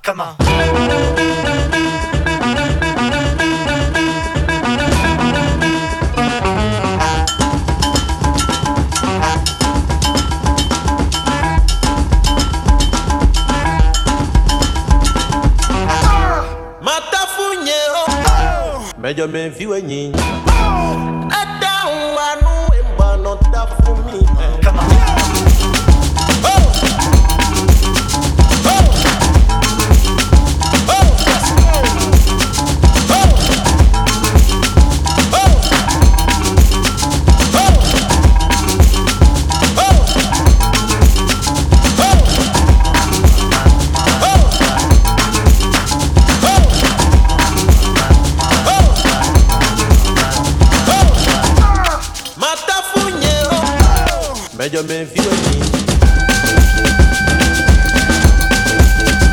Come on. Mejo me fiwe nyi. Ada wanu emba no da for me. Come on. Mejo me fiwe nyi.